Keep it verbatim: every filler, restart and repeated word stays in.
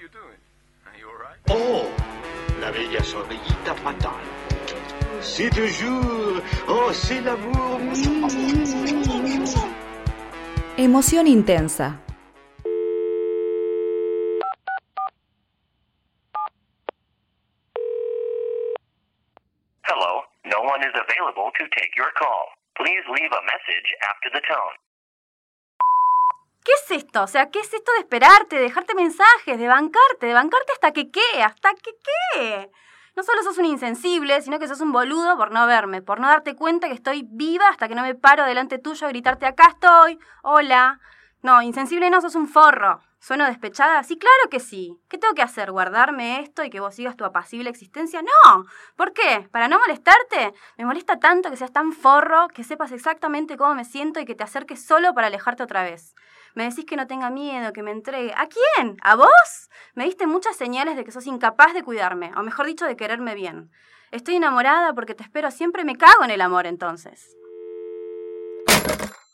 Oh, la bella sonrillita fatal. C'est toujours, oh, c'est l'amour. Emoción intensa. Hello, no one is available to take your call. Please leave a message after the tone. ¿Qué es esto? O sea, ¿qué es esto de esperarte, de dejarte mensajes, de bancarte, de bancarte hasta que qué? ¿Hasta que qué? No solo sos un insensible, sino que sos un boludo por no verme, por no darte cuenta que estoy viva hasta que no me paro delante tuyo a gritarte acá estoy, hola. No, insensible no, sos un forro. ¿Sueno despechada? Sí, claro que sí. ¿Qué tengo que hacer? ¿Guardarme esto y que vos sigas tu apacible existencia? No. ¿Por qué? ¿Para no molestarte? Me molesta tanto que seas tan forro, que sepas exactamente cómo me siento y que te acerques solo para alejarte otra vez. Me decís que no tenga miedo, que me entregue. ¿A quién? ¿A vos? Me diste muchas señales de que sos incapaz de cuidarme, o mejor dicho, de quererme bien. Estoy enamorada porque te espero siempre, me cago en el amor entonces.